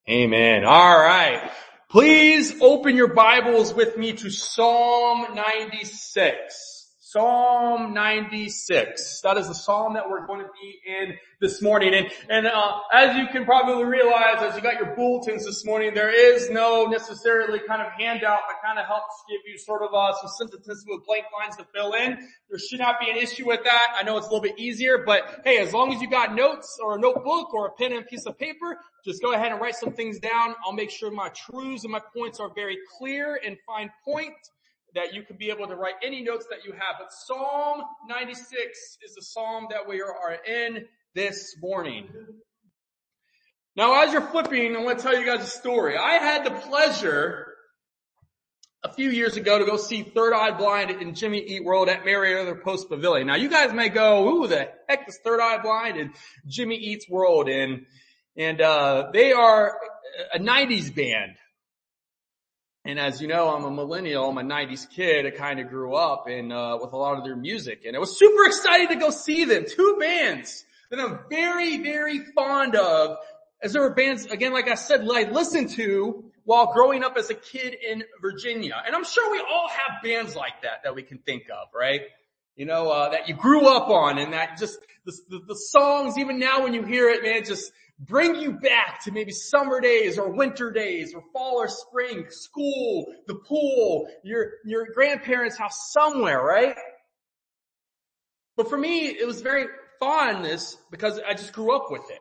Amen. All right. Please open your Bibles with me to Psalm 96. Psalm 96. That is the psalm that we're going to be in this morning. And as you can probably realize, as you got your bulletins this morning, there is no necessarily kind of handout that kind of helps give you sort of some sentences with blank lines to fill in. There should not be an issue with that. I know it's a little bit easier, but hey, as long as you got notes or a notebook or a pen and a piece of paper, just go ahead and write some things down. I'll make sure my truths and my points are very clear and fine point, that you can be able to write any notes that you have. But Psalm 96 is the psalm that we are in this morning. Now, as you're flipping, I'm going to tell you guys a story. I had the pleasure a few years ago to go see Third Eye Blind in Jimmy Eat World at Merriweather Post Pavilion. Now, you guys may go, "Ooh, the heck is Third Eye Blind in Jimmy Eats World?" And they are a 90s band. And as you know, I'm a millennial. I'm a 90s kid. I kind of grew up with a lot of their music. And I was super excited to go see them. Two bands that I'm very, very fond of. As there were bands, again, like I said, I listened to while growing up as a kid in Virginia. And I'm sure we all have bands like that we can think of, right? You know, that you grew up on, and that just, the songs, even now when you hear it, man, just bring you back to maybe summer days or winter days or fall or spring, school, the pool, your grandparents' house somewhere, right? But for me, it was very fondness because I just grew up with it.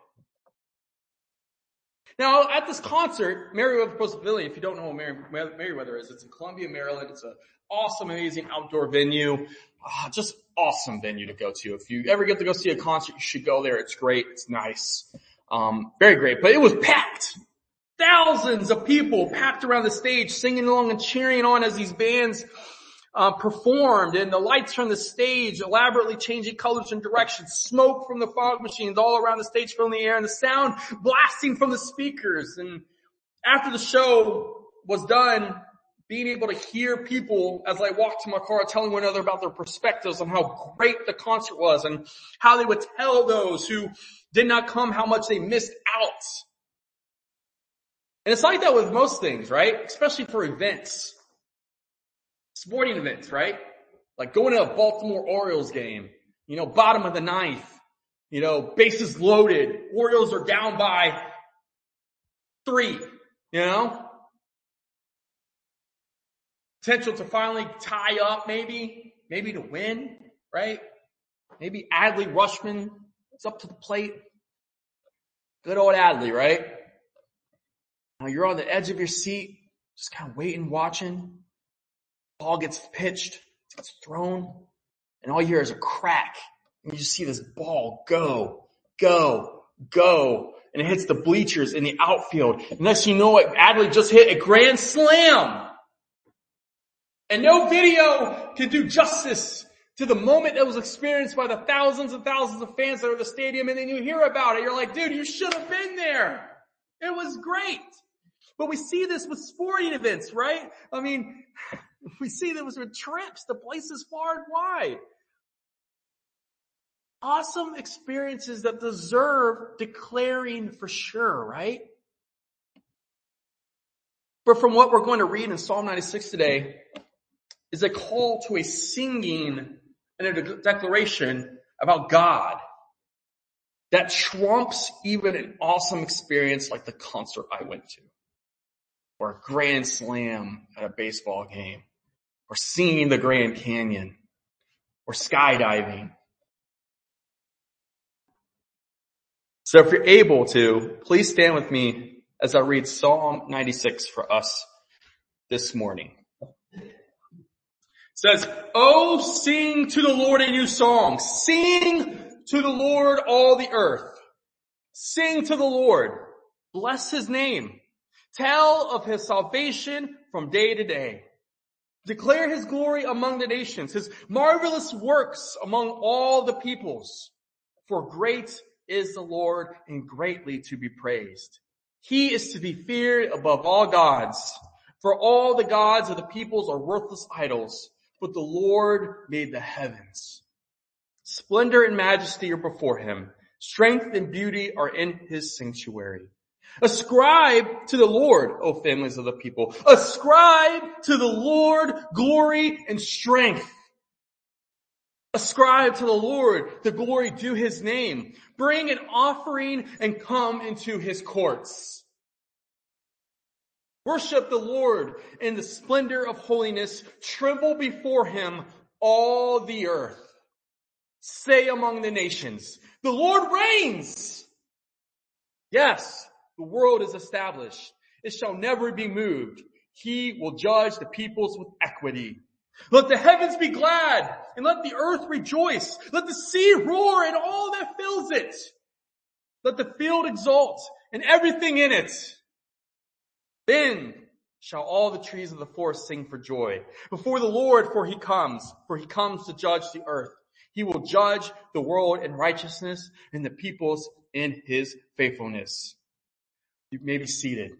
Now, at this concert, Merriweather Post Pavilion, if you don't know what Merriweather is, it's in Columbia, Maryland. It's an awesome, amazing outdoor venue. Just awesome venue to go to. If you ever get to go see a concert, you should go there. It's great. It's nice. Very great. But it was packed. Thousands of people packed around the stage, singing along and cheering on as these bands performed, and the lights from the stage elaborately changing colors and directions, smoke from the fog machines all around the stage filling the air, and the sound blasting from the speakers. And after the show was done, being able to hear people as I walked to my car telling one another about their perspectives on how great the concert was and how they would tell those who did not come how much they missed out. And it's like that with most things, right? Especially for events. Sporting events, right? Like going to a Baltimore Orioles game, bottom of the ninth, bases loaded, Orioles are down by 3, Potential to finally tie up, maybe to win, right? Maybe Adley Rutschman is up to the plate. Good old Adley, right? Now you're on the edge of your seat, just kind of waiting, watching. Ball gets pitched, gets thrown, and all you hear is a crack. And you just see this ball go, and it hits the bleachers in the outfield. And next you know what, Adley just hit a grand slam. And no video can do justice to the moment that was experienced by the thousands and thousands of fans that are in the stadium, and then you hear about it. You're like, dude, you should have been there. It was great. But we see this with sporting events, right? I mean, we see this with trips to places far and wide. Awesome experiences that deserve declaring for sure, right? But from what we're going to read in Psalm 96 today is a call to a singing and a declaration about God that trumps even an awesome experience like the concert I went to, or a grand slam at a baseball game, or singing the Grand Canyon, or skydiving. So if you're able to, please stand with me as I read Psalm 96 for us this morning. It says, "Oh, sing to the Lord a new song. Sing to the Lord all the earth. Sing to the Lord. Bless his name. Tell of his salvation from day to day. Declare his glory among the nations, his marvelous works among all the peoples. For great is the Lord and greatly to be praised. He is to be feared above all gods. For all the gods of the peoples are worthless idols, but the Lord made the heavens. Splendor and majesty are before him. Strength and beauty are in his sanctuary. Ascribe to the Lord, O families of the people. Ascribe to the Lord glory and strength. Ascribe to the Lord the glory due his name. Bring an offering and come into his courts. Worship the Lord in the splendor of holiness. Tremble before him, all the earth. Say among the nations, the Lord reigns. Yes, the world is established. It shall never be moved. He will judge the peoples with equity. Let the heavens be glad and let the earth rejoice. Let the sea roar and all that fills it. Let the field exult and everything in it. Then shall all the trees of the forest sing for joy before the Lord, for he comes to judge the earth. He will judge the world in righteousness and the peoples in his faithfulness. You may be seated.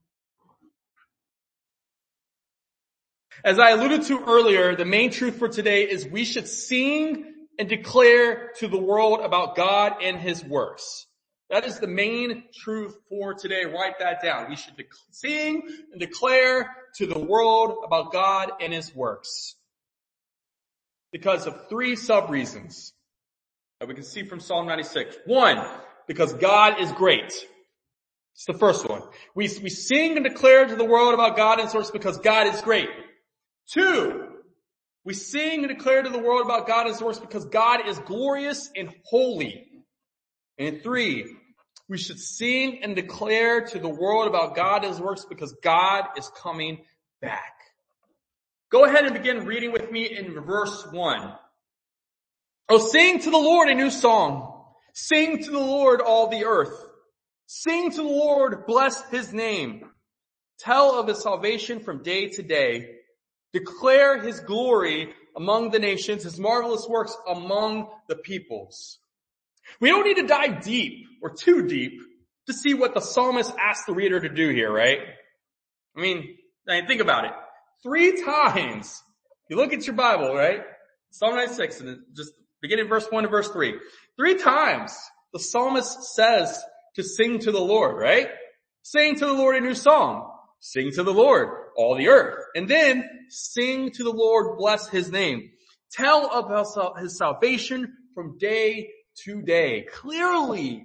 As I alluded to earlier, the main truth for today is we should sing and declare to the world about God and his works. That is the main truth for today. Write that down. We should sing and declare to the world about God and his works. Because of three sub-reasons that we can see from Psalm 96. One, because God is great. It's the first one. We sing and declare to the world about God and his works because God is great. Two, we sing and declare to the world about God and his works because God is glorious and holy. And three, we should sing and declare to the world about God and his works because God is coming back. Go ahead and begin reading with me in verse 1. Oh, sing to the Lord a new song. Sing to the Lord all the earth. Sing to the Lord, bless his name. Tell of his salvation from day to day. Declare his glory among the nations, his marvelous works among the peoples. We don't need to dive deep or too deep to see what the psalmist asked the reader to do here, right? I mean, think about it. 3 times, you look at your Bible, right? Psalm 96, and just begin in verse 1 to verse 3. 3 times the psalmist says to sing to the Lord, right? Sing to the Lord a new song. Sing to the Lord, all the earth. And then sing to the Lord, bless his name. Tell about his salvation from day to day. Clearly,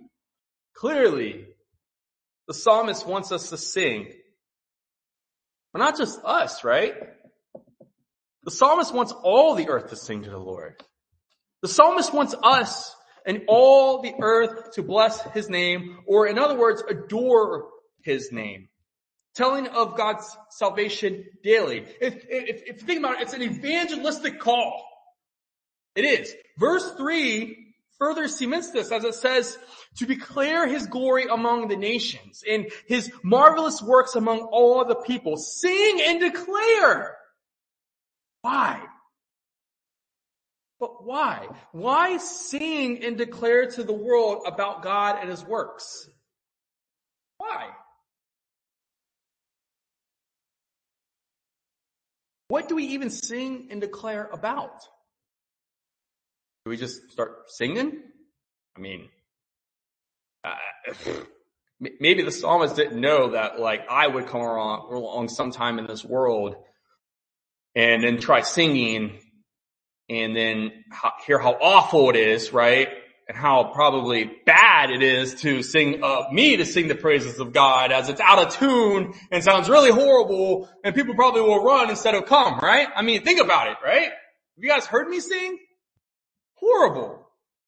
the psalmist wants us to sing. But not just us, right? The psalmist wants all the earth to sing to the Lord. The psalmist wants us and all the earth to bless his name, or in other words, adore his name. Telling of God's salvation daily. If you think about it, it's an evangelistic call. It is. Verse 3 further cements this as it says, to declare his glory among the nations and his marvelous works among all the people. Sing and declare. Why? But why? Why sing and declare to the world about God and his works? Why? What do we even sing and declare about? Do we just start singing? I mean, maybe the psalmist didn't know that I would come along sometime in this world and then try singing and then hear how awful it is, right? And how probably bad it is to sing the praises of God as it's out of tune and sounds really horrible and people probably will run instead of come, right? I mean, think about it, right? Have you guys heard me sing? Horrible.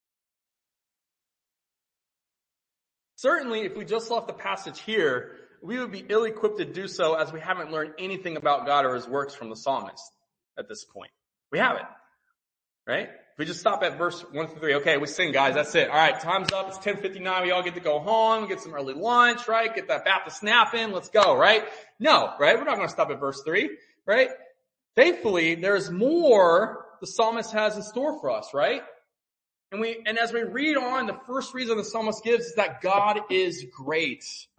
Certainly, if we just left the passage here, we would be ill-equipped to do so as we haven't learned anything about God or his works from the psalmist at this point. We haven't, right? If we just stop at verse 1 through 3, okay, we sing, guys, that's it. All right, time's up. It's 10:59. We all get to go home. We get some early lunch, right? Get that Baptist nap in. Let's go, right? No, right? We're not going to stop at verse 3, right? Thankfully, there's more the psalmist has in store for us, right? And as we read on, the first reason the psalmist gives is that God is great.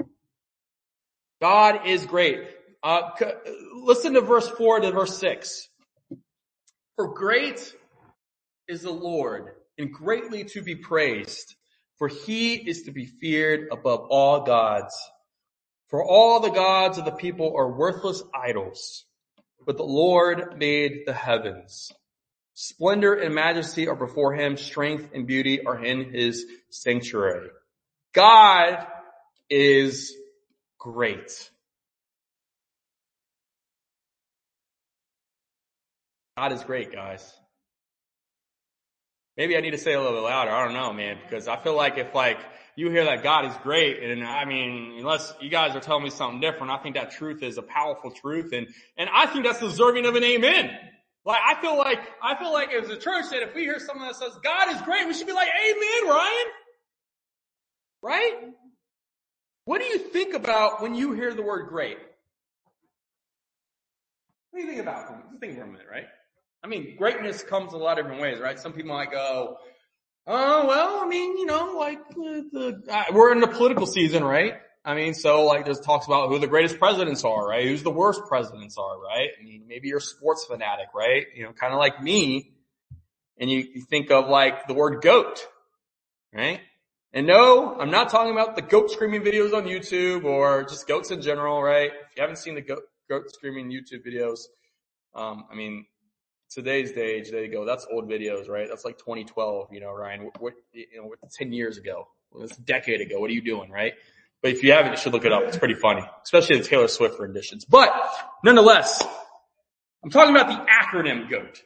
God is great. Listen to verse 4 to verse 6. For great is the Lord, and greatly to be praised, for he is to be feared above all gods. For all the gods of the people are worthless idols, but the Lord made the heavens. Splendor and majesty are before him. Strength and beauty are in his sanctuary. God is great. God is great, guys. Maybe I need to say it a little bit louder. I don't know, man, because I feel like if you hear that God is great, and I mean, unless you guys are telling me something different, I think that truth is a powerful truth, and I think that's deserving of an amen. Like, I feel like as a church that if we hear someone that says God is great, we should be like, amen, Ryan. Right? What do you think about when you hear the word great? What do you think about? Just think for a minute, right? I mean, greatness comes in a lot of different ways, right? Some people might go, oh, well, I mean, we're in the political season, right? I mean, so there's talks about who the greatest presidents are, right? Who's the worst presidents are, right? I mean, maybe you're a sports fanatic, right? Kind of like me. And you think of the word goat, right? And no, I'm not talking about the goat screaming videos on YouTube or just goats in general, right? If you haven't seen the goat screaming YouTube videos, I mean, today's age, there you go. That's old videos, right? That's like 2012, Ryan. What 10 years ago. That's a decade ago. What are you doing, right? But if you haven't, you should look it up. It's pretty funny, especially the Taylor Swift renditions. But nonetheless, I'm talking about the acronym GOAT.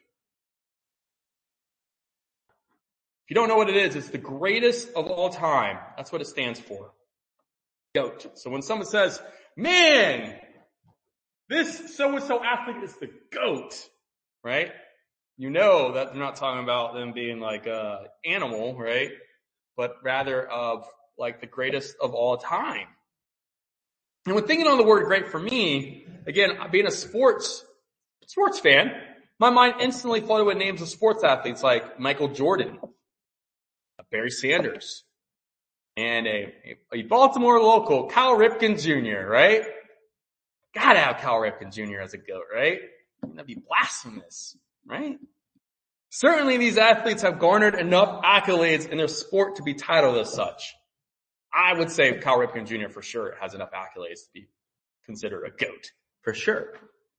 If you don't know what it is, it's the greatest of all time. That's what it stands for. GOAT. So when someone says, man, this so-and-so athlete is the GOAT, right? You know that they're not talking about them being like a animal, right? But rather of the greatest of all time. And when thinking on the word great for me, again, being a sports fan, my mind instantly flooded with names of sports athletes like Michael Jordan, Barry Sanders, and a Baltimore local, Cal Ripken Jr., right? Gotta have Cal Ripken Jr. as a GOAT, right? That'd be blasphemous, right? Certainly these athletes have garnered enough accolades in their sport to be titled as such. I would say Cal Ripken Jr. for sure has enough accolades to be considered a GOAT, for sure.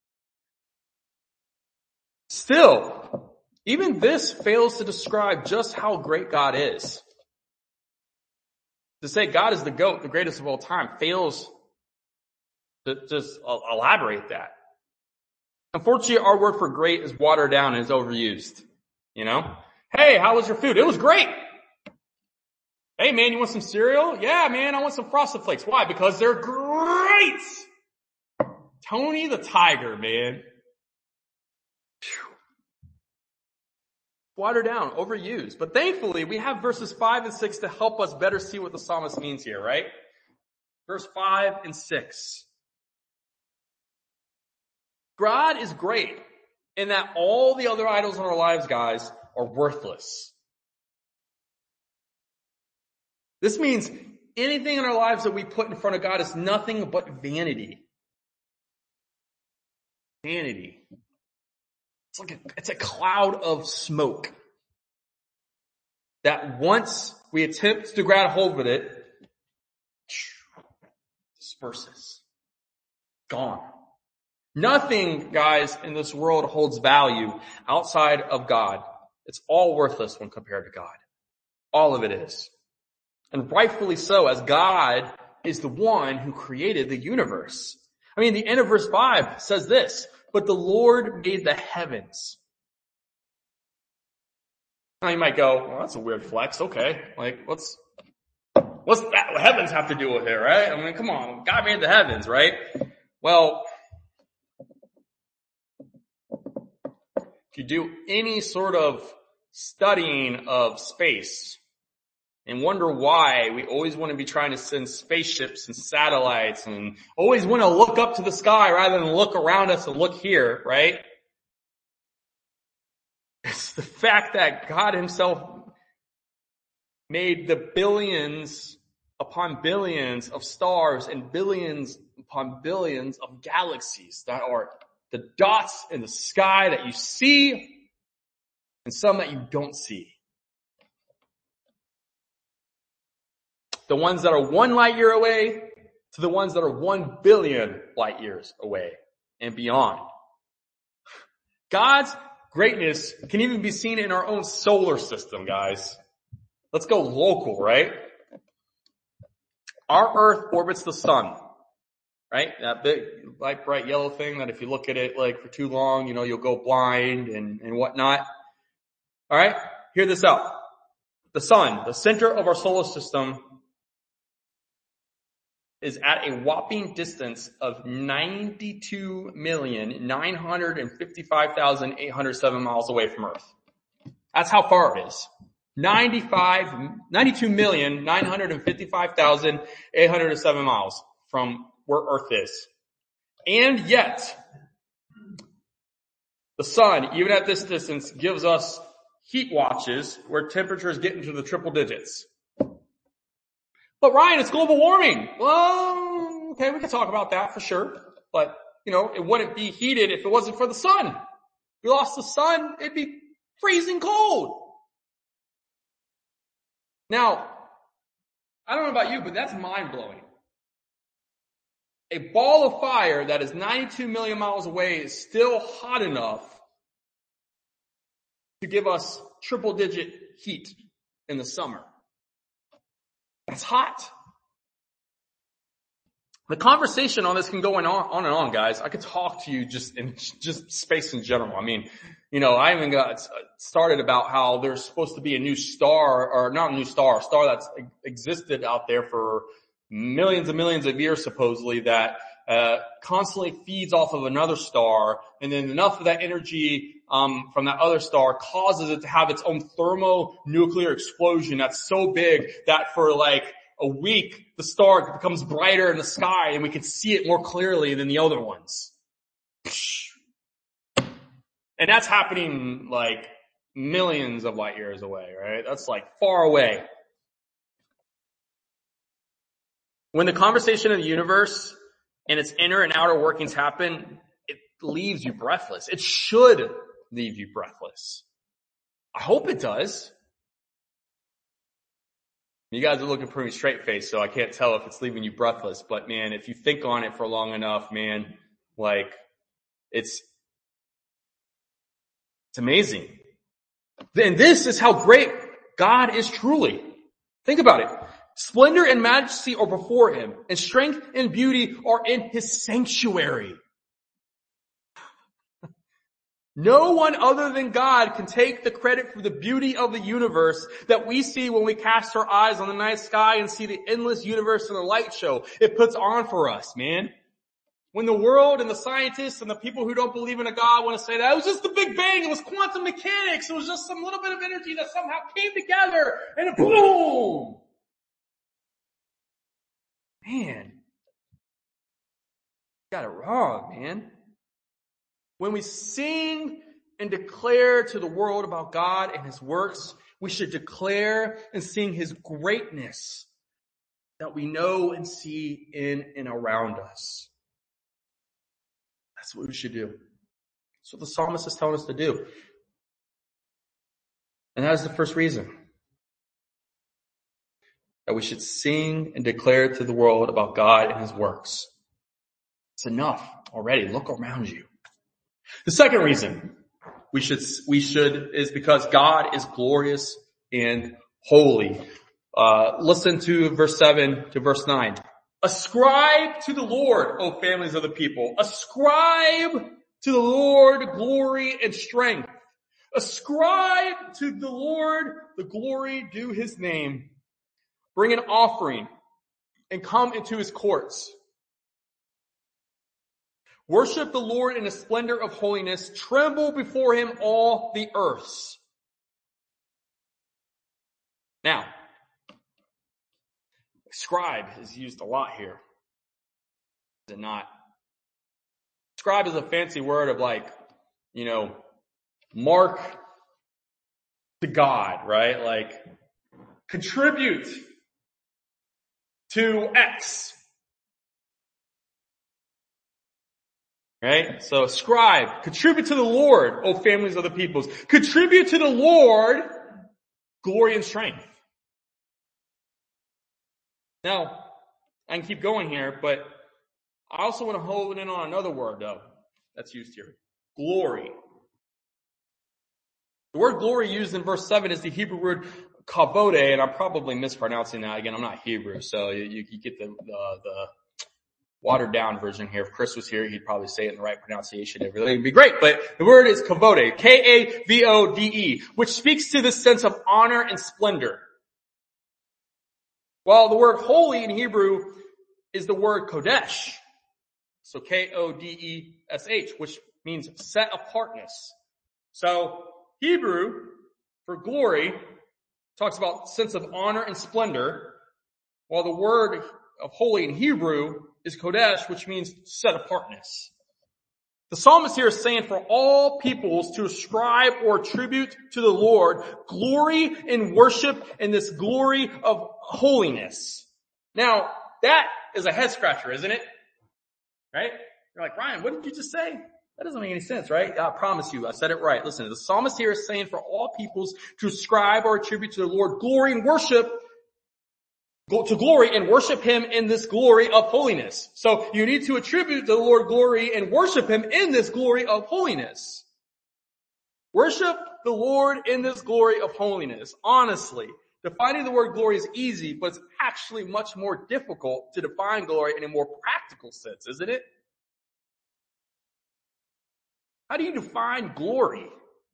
Still, even this fails to describe just how great God is. To say God is the GOAT, the greatest of all time, fails to just elaborate that. Unfortunately, our word for great is watered down and is overused. Hey, how was your food? It was great. Hey, man, you want some cereal? Yeah, man, I want some Frosted Flakes. Why? Because they're great. Tony the Tiger, man. Watered down, overused. But thankfully, we have verses 5 and 6 to help us better see what the psalmist means here, right? Verse 5 and 6. God is great in that all the other idols in our lives, guys, are worthless. This means anything in our lives that we put in front of God is nothing but vanity. Vanity. It's a cloud of smoke that once we attempt to grab hold of it, disperses. Gone. Nothing, guys, in this world holds value outside of God. It's all worthless when compared to God. All of it is. And rightfully so, as God is the one who created the universe. I mean, the end of verse 5 says this, but the Lord made the heavens. Now you might go, well, that's a weird flex. Okay. What's that heavens have to do with it, right? I mean, come on. God made the heavens, right? Well, if you do any sort of studying of space and wonder why we always want to be trying to send spaceships and satellites and always want to look up to the sky rather than look around us and look here, right? It's the fact that God himself made the billions upon billions of stars and billions upon billions of galaxies that are the dots in the sky that you see and some that you don't see. The ones that are 1 light year away to the ones that are 1 billion light years away and beyond. God's greatness can even be seen in our own solar system, guys. Let's go local, right? Our Earth orbits the sun, right? That big, light, bright yellow thing that if you look at it like for too long, you'll go blind and whatnot. All right? Hear this out. The sun, the center of our solar system, is at a whopping distance of 92,955,807 miles away from Earth. That's how far it is. 92,955,807 miles from where Earth is. And yet, the sun, even at this distance, gives us heat watches where temperatures get into the triple digits. But Ryan, it's global warming. Well, okay, we can talk about that for sure. But, it wouldn't be heated if it wasn't for the sun. If we lost the sun, it'd be freezing cold. Now, I don't know about you, but that's mind-blowing. A ball of fire that is 92 million miles away is still hot enough to give us triple-digit heat in the summer. That's hot. The conversation on this can go on and on, guys. I could talk to you just in space in general. I mean, I even got started about how there's supposed to be a new star, or not a new star, a star that's existed out there for millions and millions of years supposedly, that constantly feeds off of another star, and then enough of that energy from that other star causes it to have its own thermonuclear explosion that's so big that for like a week the star becomes brighter in the sky and we can see it more clearly than the other ones. And that's happening like millions of light years away, right? That's like far away. When the conversation of the universe and its inner and outer workings happen, it leaves you breathless. It should leave you breathless. I hope it does. You guys are looking pretty straight-faced, so I can't tell if it's leaving you breathless. But man, if you think on it for long enough, man, like, it's amazing. And this is how great God is truly. Think about it. Splendor and majesty are before him, and strength and beauty are in his sanctuary. No one other than God can take the credit for the beauty of the universe that we see when we cast our eyes on the night sky and see the endless universe in a light show it puts on for us, man. When the world and the scientists and the people who don't believe in a God want to say that it was just the Big Bang, it was quantum mechanics, it was just some little bit of energy that somehow came together and boom! Man, got it wrong, man. When we sing and declare to the world about God and his works, we should declare and sing his greatness that we know and see in and around us. That's what we should do. That's what the psalmist is telling us to do. And that is the first reason. That we should sing and declare to the world about God and his works. It's enough already. Look around you. The second reason we should is because God is glorious and holy. Listen to verse 7 to verse 9. Ascribe to the Lord, O families of the people. Ascribe to the Lord glory and strength. Ascribe to the Lord the glory due his name. Bring an offering and come into his courts. Worship the Lord in the splendor of holiness. Tremble before him all the earths. Now, scribe is used a lot here. Is it not? Scribe is a fancy word of like, mark to God, right? Like, contribute to X. Right? So scribe, contribute to the Lord, O families of the peoples. Contribute to the Lord glory and strength. Now, I can keep going here, but I also want to hold in on another word, though, that's used here. Glory. The word glory used in verse 7 is the Hebrew word kavod, and I'm probably mispronouncing that. Again, I'm not Hebrew, so you get the watered down version here. If Chris was here, he'd probably say it in the right pronunciation. Everything would be great. But the word is kavod, K-A-V-O-D-E, which speaks to this sense of honor and splendor. While the word holy in Hebrew is the word kodesh. So K-O-D-E-S-H, which means set apartness. So Hebrew for glory talks about sense of honor and splendor, while the word of holy in Hebrew is kodesh, which means set apartness. The psalmist here is saying for all peoples to ascribe or attribute to the Lord glory and worship and this glory of holiness. Now, that is a head scratcher, isn't it? Right? You're like, Ryan, what did you just say? That doesn't make any sense, right? I promise you, I said it right. Listen, the psalmist here is saying for all peoples to ascribe or attribute to the Lord glory and worship, to glory and worship Him in this glory of holiness. So you need to attribute to the Lord glory and worship Him in this glory of holiness. Worship the Lord in this glory of holiness. Honestly, defining the word glory is easy, but it's actually much more difficult to define glory in a more practical sense, isn't it? How do you define glory?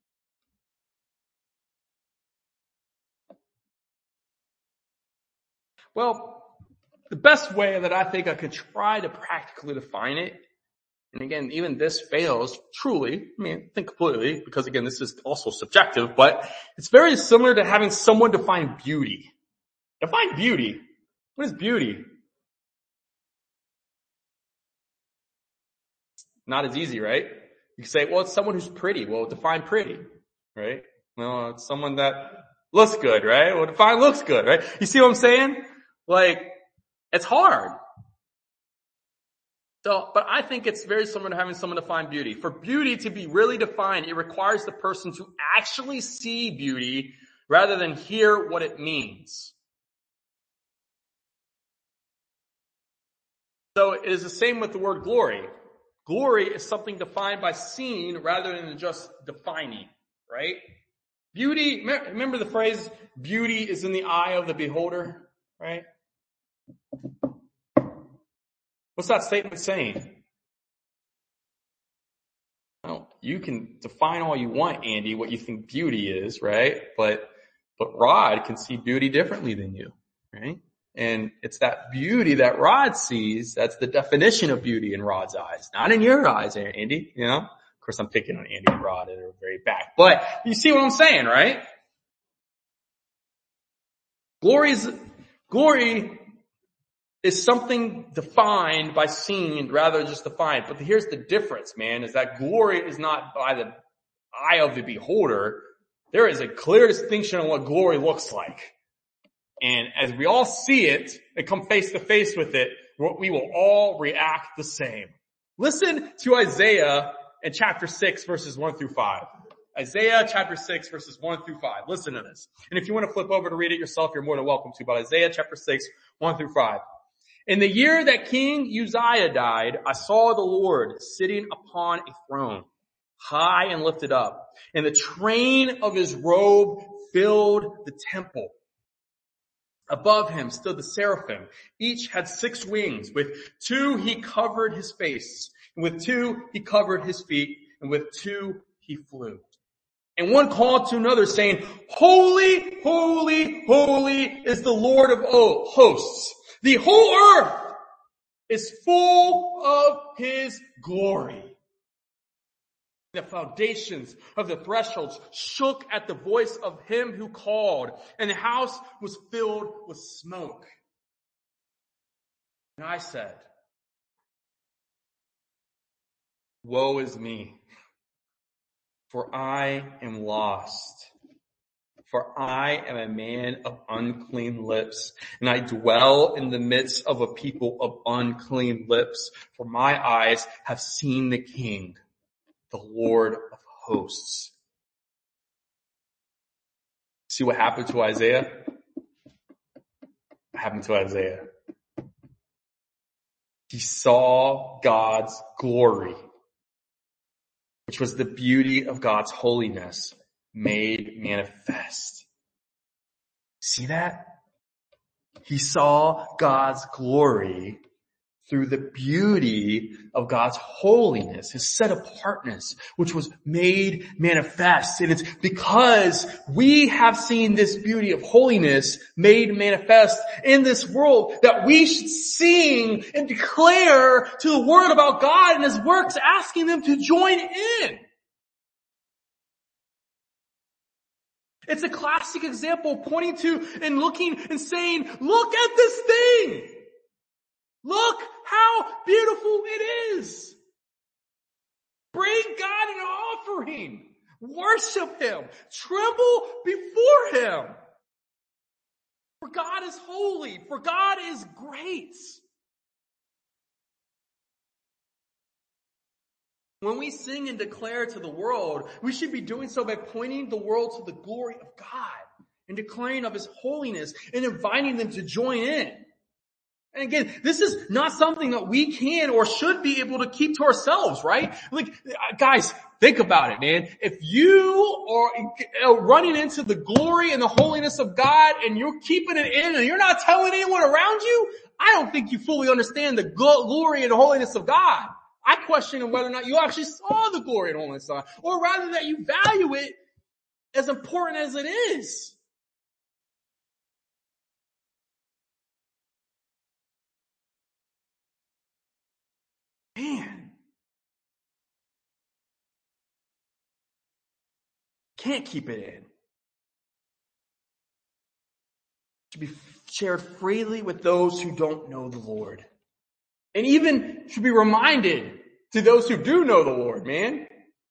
Well, the best way that I think I could try to practically define it, and again, even this fails truly, I think completely, because again, this is also subjective, but it's very similar to having someone define beauty. Define beauty. What is beauty? Not as easy, right? You can say, well, it's someone who's pretty. Well, define pretty, right? Well, it's someone that looks good, right? Well, define looks good, right? You see what I'm saying? Like, it's hard. So, but I think it's very similar to having someone define beauty. For beauty to be really defined, it requires the person to actually see beauty rather than hear what it means. So it is the same with the word glory. Glory is something defined by seeing rather than just defining, right? Beauty, remember the phrase, beauty is in the eye of the beholder, right? What's that statement saying? Well, you can define all you want, Andy, what you think beauty is, right? But Rod can see beauty differently than you, right? And it's that beauty that Rod sees, that's the definition of beauty in Rod's eyes, not in your eyes, Andy, you know? Of course, I'm picking on Andy and Rod at the very back. But you see what I'm saying, right? Glory is something defined by seeing rather than just defined. But here's the difference, man, is that glory is not by the eye of the beholder. There is a clear distinction on what glory looks like. And as we all see it and come face to face with it, we will all react the same. Listen to Isaiah in chapter 6 verses 1 through 5. Isaiah chapter 6 verses 1 through 5. Listen to this. And if you want to flip over to read it yourself, you're more than welcome to. But Isaiah chapter 6, 1 through 5. In the year that King Uzziah died, I saw the Lord sitting upon a throne, high and lifted up, and the train of his robe filled the temple. Above him stood the seraphim. Each had 6 wings. With 2 he covered his face, and with 2 he covered his feet, and with 2 he flew. And one called to another, saying, Holy, holy, holy is the Lord of hosts. The whole earth is full of his glory. The foundations of the thresholds shook at the voice of him who called, and the house was filled with smoke. And I said, Woe is me, for I am lost. For I am a man of unclean lips, and I dwell in the midst of a people of unclean lips. For my eyes have seen the King, the Lord of hosts. See what happened to Isaiah? What happened to Isaiah? He saw God's glory, which was the beauty of God's holiness made manifest. See that? He saw God's glory through the beauty of God's holiness, his set apartness, which was made manifest. And it's because we have seen this beauty of holiness made manifest in this world that we should sing and declare to the world about God and his works, asking them to join in. It's a classic example pointing to and looking and saying, look at this thing. Look how beautiful it is. Bring God an offering. Worship him. Tremble before him. For God is holy. For God is great. When we sing and declare to the world, we should be doing so by pointing the world to the glory of God and declaring of his holiness and inviting them to join in. And again, this is not something that we can or should be able to keep to ourselves, right? Like, guys, think about it, man. If you are running into the glory and the holiness of God and you're keeping it in and you're not telling anyone around you, I don't think you fully understand the glory and holiness of God. I question whether or not you actually saw the glory and holiness of God, or rather that you value it as important as it is. Man. Can't keep it in. It should be shared freely with those who don't know the Lord. And even should be reminded to those who do know the Lord, man.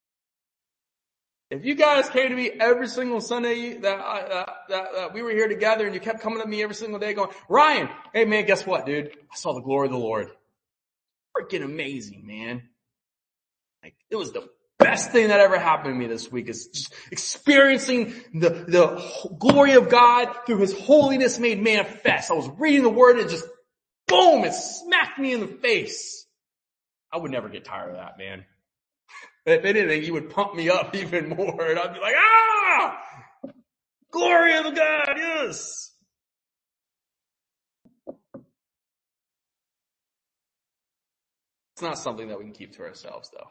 If you guys came to me every single Sunday that we were here together and you kept coming to me every single day going, Ryan, hey man, guess what, dude? I saw the glory of the Lord. Freaking amazing, man. Like, it was the best thing that ever happened to me this week is just experiencing the glory of God through his holiness made manifest. I was reading the word and just boom, it smacked me in the face. I would never get tired of that, man. If anything, he would pump me up even more and I'd be like, glory of God, yes. It's not something that we can keep to ourselves, though.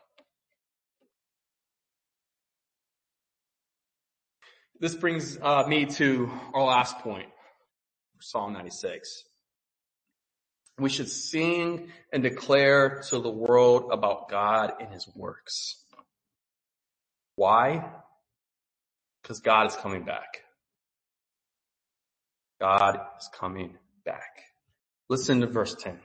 This brings me to our last point, Psalm 96. We should sing and declare to the world about God and his works. Why? Because God is coming back. God is coming back. Listen to verse 10.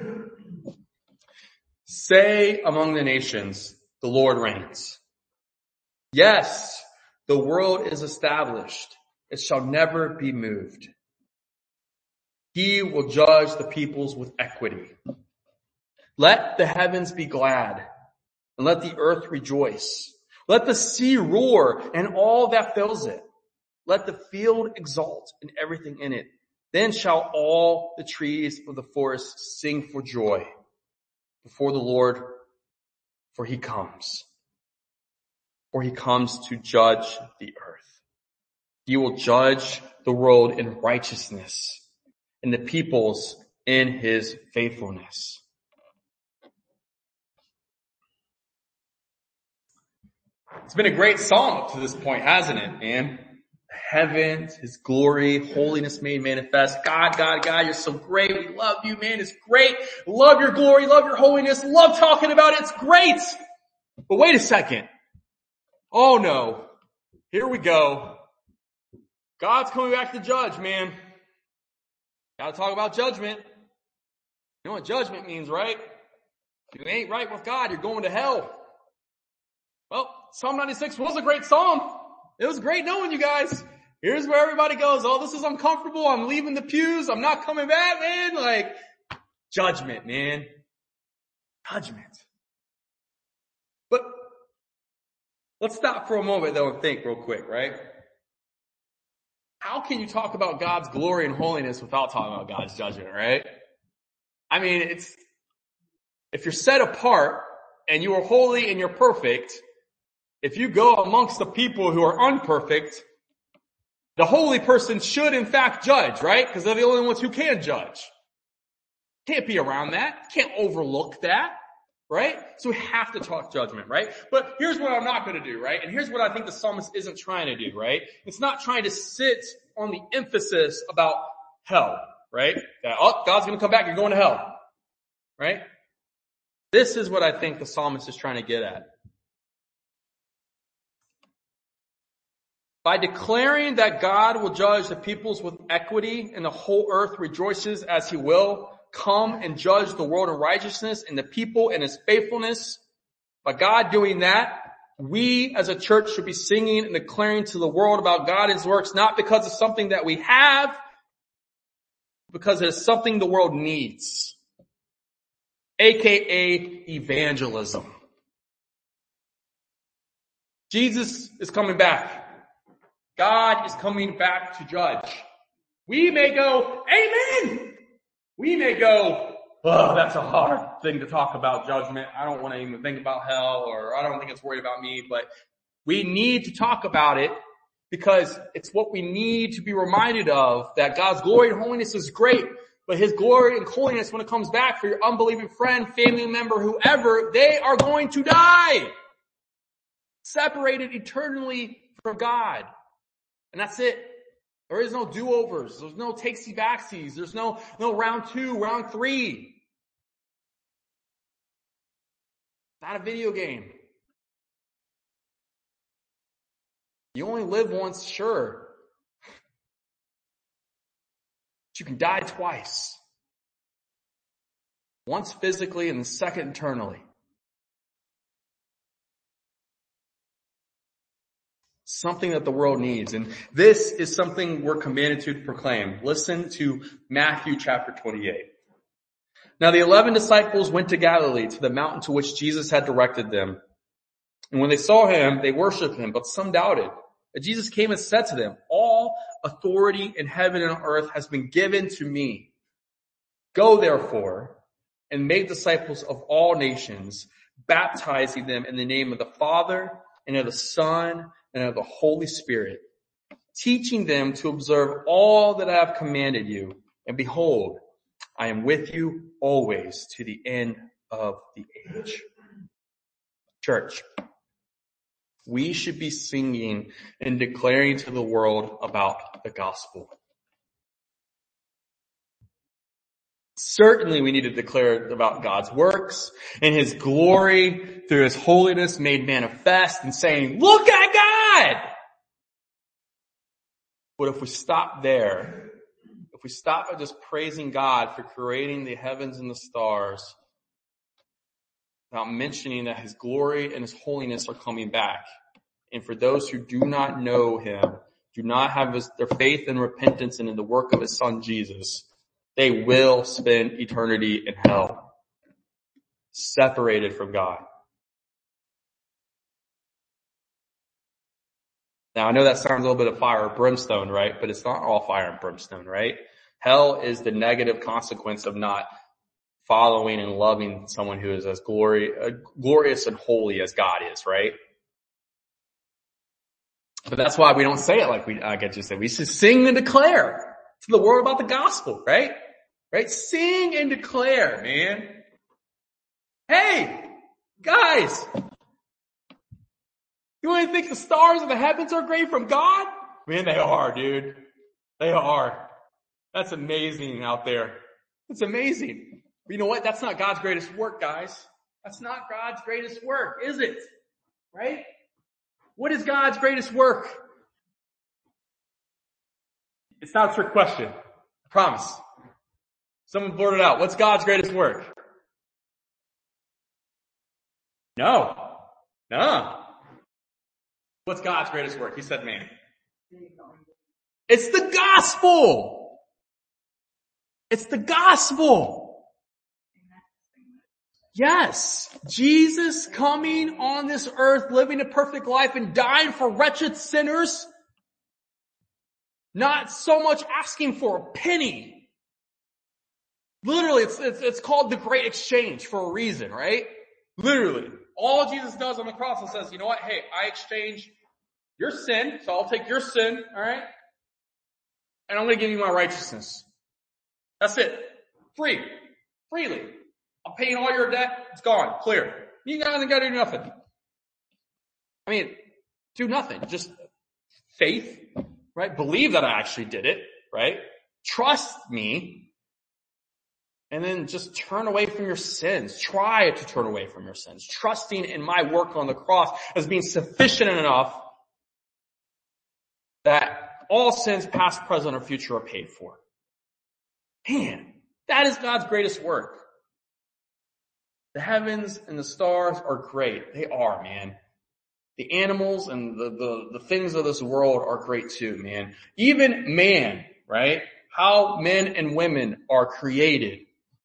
Say among the nations, the Lord reigns. Yes, the world is established. It shall never be moved. He will judge the peoples with equity. Let the heavens be glad, and let the earth rejoice. Let the sea roar, and all that fills it. Let the field exult, and everything in it. Then shall all the trees of the forest sing for joy before the Lord, for he comes. For he comes to judge the earth. He will judge the world in righteousness, and the peoples in his faithfulness. It's been a great psalm up to this point, hasn't it, man? Heavens, his glory, holiness made manifest. God, you're so great. We love you, man. It's great. Love your glory, love your holiness, love talking about it. It's great. But wait a second. Oh no. Here we go. God's coming back to judge, man. Gotta talk about judgment. You know what judgment means, right? If you ain't right with God, you're going to hell. Well, Psalm 96 was a great psalm. It was great knowing you guys. Here's where everybody goes, oh, this is uncomfortable. I'm leaving the pews. I'm not coming back, man. Like, judgment, man. Judgment. But let's stop for a moment, though, and think real quick, right? How can you talk about God's glory and holiness without talking about God's judgment, right? I mean, If you're set apart and you are holy and you're perfect, if you go amongst the people who are unperfect, the holy person should in fact judge, right? Because they're the only ones who can judge. Can't be around that. Can't overlook that, right? So we have to talk judgment, right? But here's what I'm not going to do, right? And here's what I think the psalmist isn't trying to do, right? It's not trying to sit on the emphasis about hell, right? That, oh, God's going to come back. You're going to hell, right? This is what I think the psalmist is trying to get at. By declaring that God will judge the peoples with equity and the whole earth rejoices as he will come and judge the world in righteousness and the people in his faithfulness. By God doing that, we as a church should be singing and declaring to the world about God and his works, not because of something that we have, because it is something the world needs. AKA evangelism. Jesus is coming back. God is coming back to judge. We may go, amen. We may go, oh, that's a hard thing to talk about, judgment. I don't want to even think about hell, or I don't think it's worried about me. But we need to talk about it because it's what we need to be reminded of, that God's glory and holiness is great. But his glory and holiness, when it comes back for your unbelieving friend, family member, whoever, they are going to die. Separated eternally from God. And that's it. There is no do-overs. There's no takesy-backsies. There's no round 2, round 3. Not a video game. You only live once, sure. But you can die twice. Once physically and the second eternally. Something that the world needs. And this is something we're commanded to proclaim. Listen to Matthew chapter 28. Now the 11 disciples went to Galilee, to the mountain to which Jesus had directed them. And when they saw him, they worshipped him, but some doubted. And Jesus came and said to them, all authority in heaven and on earth has been given to me. Go therefore and make disciples of all nations, baptizing them in the name of the Father and of the Son and of the Holy Spirit, teaching them to observe all that I have commanded you. And behold, I am with you always to the end of the age. Church, we should be singing and declaring to the world about the gospel. Certainly we need to declare about God's works and his glory through his holiness made manifest, and saying, look at God! But if we stop there, if we stop at just praising God for creating the heavens and the stars, without mentioning that his glory and his holiness are coming back, and for those who do not know him, do not have their faith and repentance in the work of his son Jesus, they will spend eternity in hell, separated from God. Now, I know that sounds a little bit of fire or brimstone, right? But it's not all fire and brimstone, right? Hell is the negative consequence of not following and loving someone who is as glorious and holy as God is, right? But that's why we don't say it like I get you said. We should sing and declare to the world about the gospel, right? Right? Sing and declare, man. Hey, guys. You want to think the stars of the heavens are great from God? Man, they are, dude. They are. That's amazing out there. It's amazing. But you know what? That's not God's greatest work, guys. That's not God's greatest work, is it? Right? What is God's greatest work? It's not a trick question. I promise. Someone blurt it out. What's God's greatest work? No. What's God's greatest work? He said man. It's the gospel. It's the gospel. Yes. Jesus coming on this earth, living a perfect life and dying for wretched sinners. Not so much asking for a penny. Literally, it's called the Great Exchange for a reason, right? Literally. All Jesus does on the cross is says, you know what? Hey, I exchange your sin, so I'll take your sin, alright? And I'm gonna give you my righteousness. That's it. Free. Freely. I'm paying all your debt. It's gone. Clear. You gotta do nothing. I mean, do nothing. Just faith, right? Believe that I actually did it, right? Trust me. And then just turn away from your sins. Try to turn away from your sins. Trusting in my work on the cross as being sufficient enough that all sins, past, present, or future, are paid for. Man, that is God's greatest work. The heavens and the stars are great. They are, man. The animals and the things of this world are great too, man. Even man, right? How men and women are created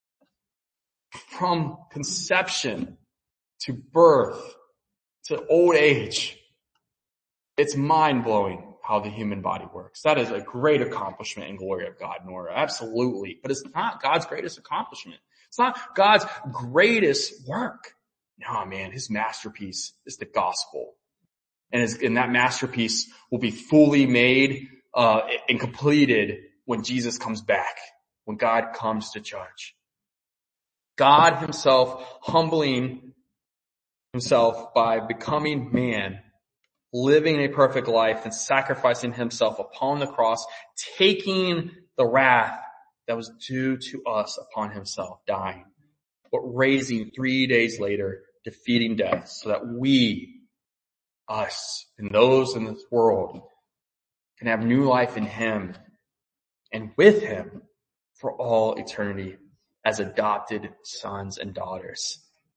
from conception to birth to old age. It's mind-blowing how the human body works. That is a great accomplishment and glory of God, Nora. Absolutely. But it's not God's greatest accomplishment. It's not God's greatest work. No, man, his masterpiece is the gospel. And that masterpiece will be fully made and completed when Jesus comes back, when God comes to judge. God himself humbling himself by becoming man, living a perfect life and sacrificing himself upon the cross, taking the wrath that was due to us upon himself, dying, but raising 3 days later, defeating death so that we, us, and those in this world can have new life in him and with him for all eternity as adopted sons and daughters.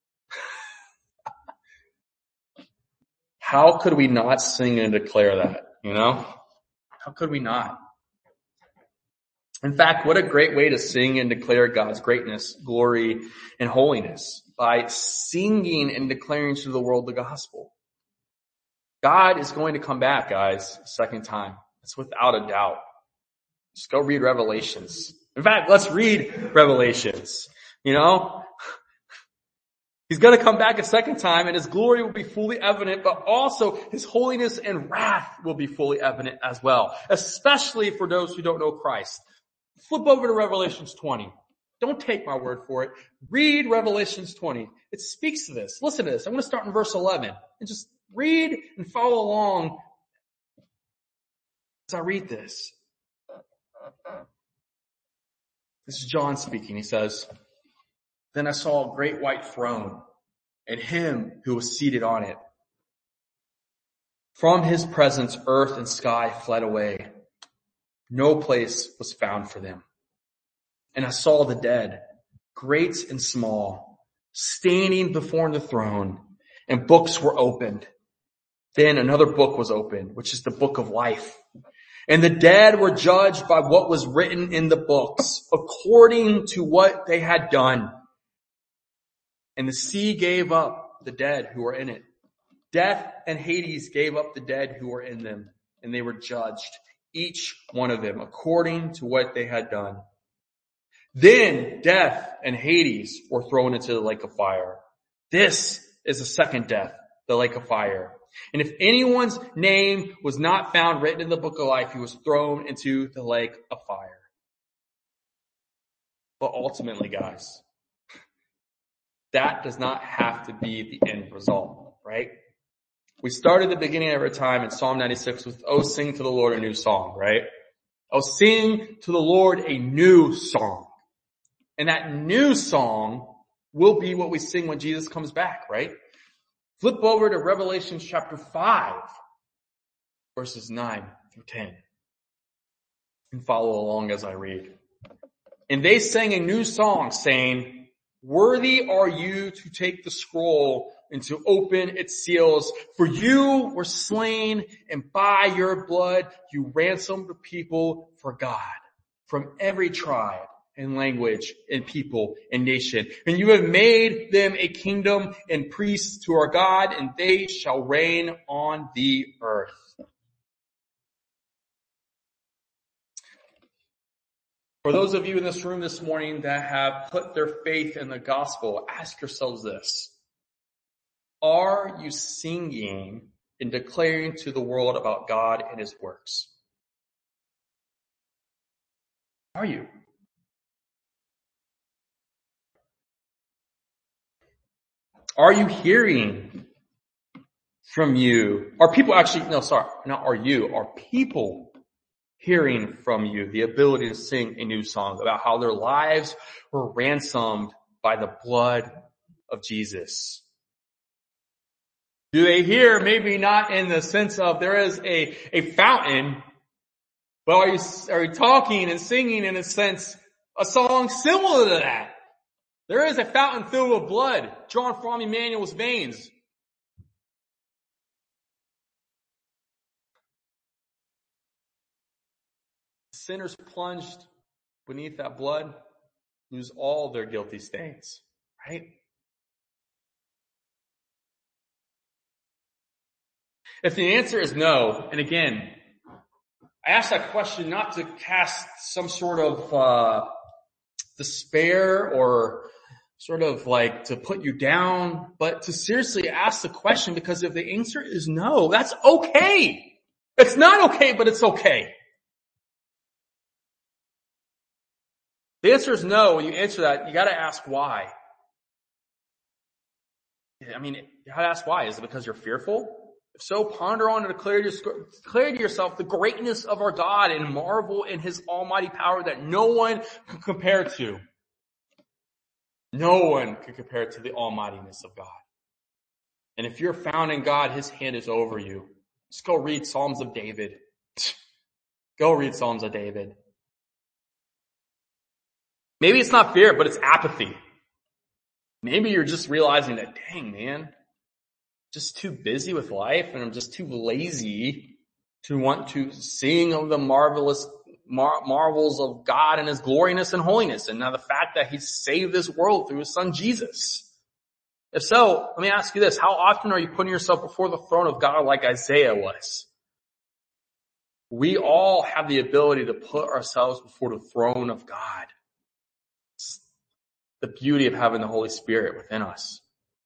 How could we not sing and declare that, you know? How could we not? In fact, what a great way to sing and declare God's greatness, glory, and holiness, by singing and declaring to the world the gospel. God is going to come back, guys, a second time. It's without a doubt. Just go read Revelations. In fact, let's read Revelations. You know? He's going to come back a second time and his glory will be fully evident, but also his holiness and wrath will be fully evident as well, especially for those who don't know Christ. Flip over to Revelations 20. Don't take my word for it. Read Revelations 20. It speaks to this. Listen to this. I'm going to start in verse 11 and just read and follow along as I read this. This is John speaking. He says, "Then I saw a great white throne and him who was seated on it. From his presence, earth and sky fled away. No place was found for them. And I saw the dead, great and small, standing before the throne, and books were opened. Then another book was opened, which is the book of life. And the dead were judged by what was written in the books, according to what they had done. And the sea gave up the dead who were in it. Death and Hades gave up the dead who were in them, and they were judged, each one of them, according to what they had done. Then death and Hades were thrown into the lake of fire. This is the second death, the lake of fire. And if anyone's name was not found written in the book of life, he was thrown into the lake of fire." But ultimately, guys, that does not have to be the end result, right? We started the beginning of our time in Psalm 96 with, "Oh, sing to the Lord a new song," right? "Oh, sing to the Lord a new song." And that new song will be what we sing when Jesus comes back, right? Flip over to Revelation chapter 5, verses 9 through 10. And follow along as I read. "And they sang a new song, saying, 'Worthy are you to take the scroll and to open its seals, for you were slain, and by your blood you ransomed the people for God from every tribe and language and people and nation. And you have made them a kingdom and priests to our God, and they shall reign on the earth.'" For those of you in this room this morning that have put their faith in the gospel, ask yourselves this. Are you singing and declaring to the world about God and his works? Are you? Are you hearing from you? Are people are people hearing from you the ability to sing a new song about how their lives were ransomed by the blood of Jesus? Do they hear, maybe not in the sense of there is a fountain, but are you talking and singing in a sense, a song similar to that? There is a fountain filled with blood drawn from Emmanuel's veins. Sinners plunged beneath that blood lose all their guilty stains, right? If the answer is no, and again, I ask that question not to cast some sort of despair or sort of like to put you down, but to seriously ask the question, because if the answer is no, that's okay. It's not okay, but it's okay. The answer is no. When you answer that, you got to ask why. I mean, you got to ask why. Is it because you're fearful? If so, ponder on and declare to yourself the greatness of our God and marvel in his almighty power that no one can compare to. No one can compare to the almightiness of God. And if you're found in God, his hand is over you. Just go read Psalms of David. Go read Psalms of David. Maybe it's not fear, but it's apathy. Maybe you're just realizing that, dang, man, just too busy with life and I'm just too lazy to want to sing of the marvels of God and his gloriousness and holiness. And now the fact that he saved this world through his son Jesus. If so, let me ask you this. How often are you putting yourself before the throne of God like Isaiah was? We all have the ability to put ourselves before the throne of God. It's the beauty of having the Holy Spirit within us.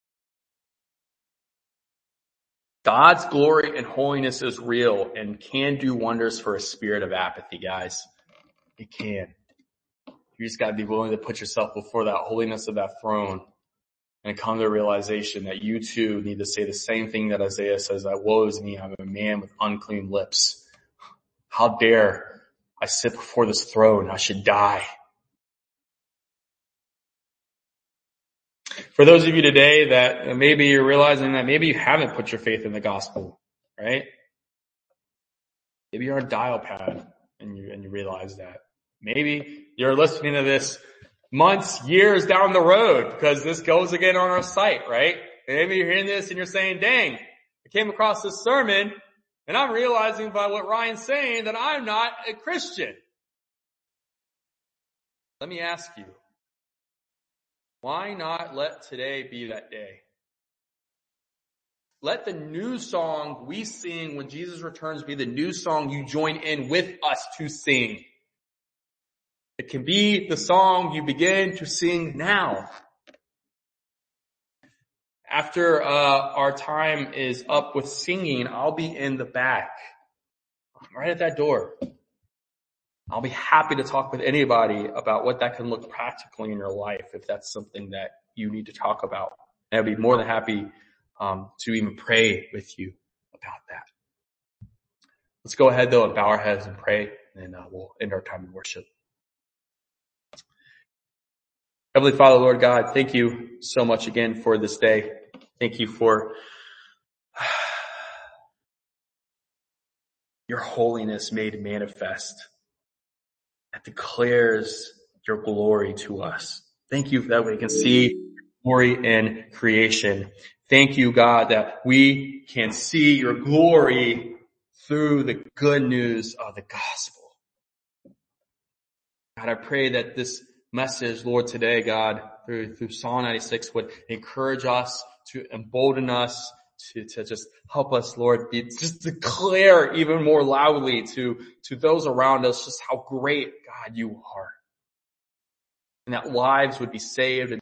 God's glory and holiness is real and can do wonders for a spirit of apathy, guys. It can. You just gotta be willing to put yourself before that holiness of that throne and come to the realization that you too need to say the same thing that Isaiah says, that woe is me, I'm a man with unclean lips. How dare I sit before this throne? I should die. For those of you today that maybe you're realizing that maybe you haven't put your faith in the gospel, right? Maybe you're on a dial pad and you realize that. Maybe you're listening to this months, years down the road because this goes again on our site, right? Maybe you're hearing this and you're saying, dang, I came across this sermon and I'm realizing by what Ryan's saying that I'm not a Christian. Let me ask you, why not let today be that day? Let the new song we sing when Jesus returns be the new song you join in with us to sing. It can be the song you begin to sing now. After our time is up with singing, I'll be in the back, right at that door. I'll be happy to talk with anybody about what that can look practically in your life if that's something that you need to talk about. And I'd be more than happy to even pray with you about that. Let's go ahead though and bow our heads and pray, and we'll end our time in worship. Heavenly Father, Lord God, thank you so much again for this day. Thank you for your holiness made manifest that declares your glory to us. Thank you that we can see glory in creation. Thank you, God, that we can see your glory through the good news of the gospel. God, I pray that this message, Lord, today, God, through Psalm 96 would encourage us, to embolden us, to just help us, Lord, just declare even more loudly to those around us just how great, God, you are. and that lives would be saved.